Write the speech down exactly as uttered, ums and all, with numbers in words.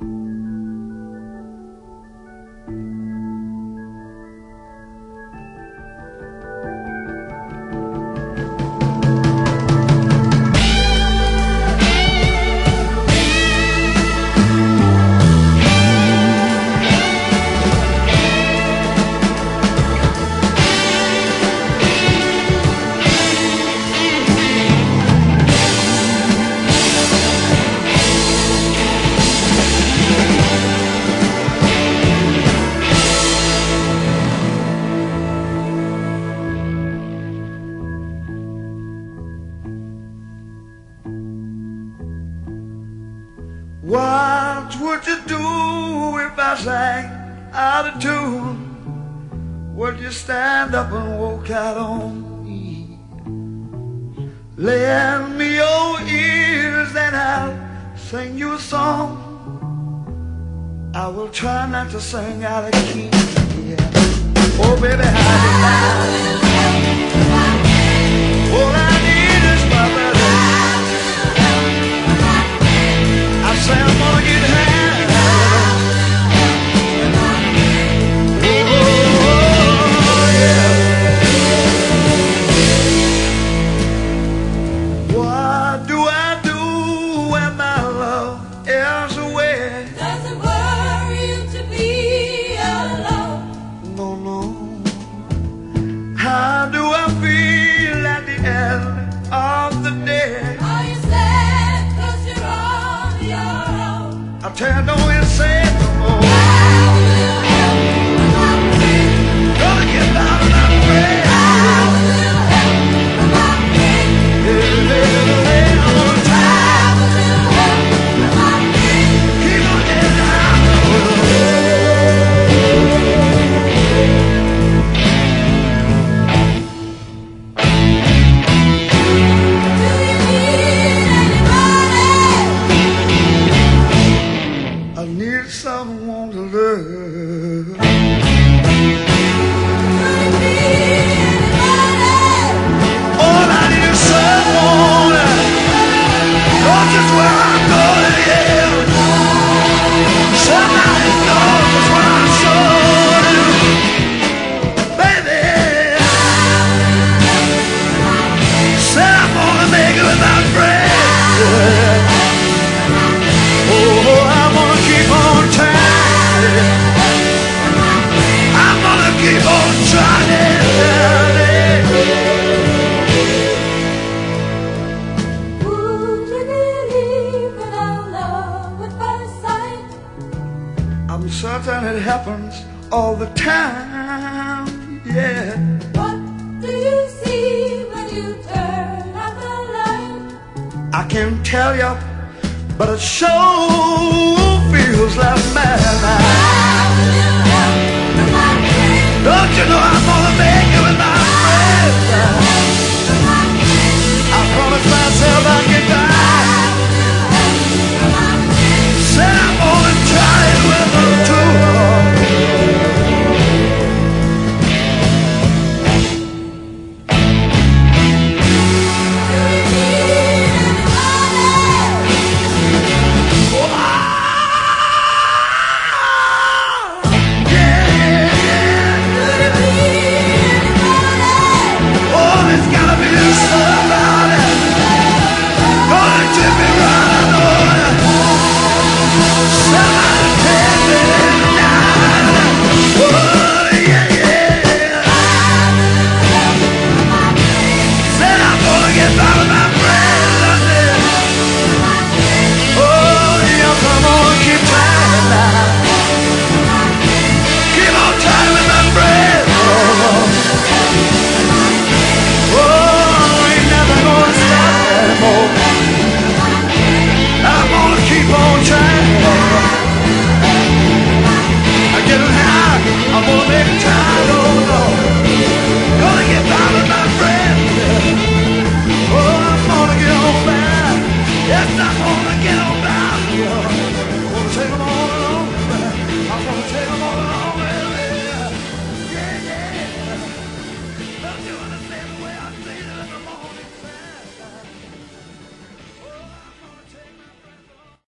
What would you do if I sang out of tune? Would you stand up and walk out on me? Lend me your ears and I'll sing you a song. I will try not to sing out of key. Yeah. Oh baby, how do you all I need is my brother. I say I'm gonna get high. Oh, yeah. What do I do when my love is away? Does it worry you to be alone? No, no. How do I feel at the end of the day? Are you sad 'cause you're on your own? I tell you, don't you say it no more. How will you help when I'm free? Gonna get down and I'm free. How will you help when I'm free? Yeah, yeah, yeah, I'm gonna try. How will you help when I'm free? Keep on getting down. Do you need anybody? I need someone to love. Do you need anybody? All I need is someone. Knows just where I'm going, yeah. Somebody knows just where I'm going. Baby, said I'm gonna make it without bread. Oh, I'm gonna keep on trying. I'm gonna keep on trying. Would you believe that our love at first sight? I'm certain it happens all the time, yeah. What do you see when you turn out the light? I can't tell you, but it sure feels like madness. How will you help when I'm free? Don't you know I'm gonna make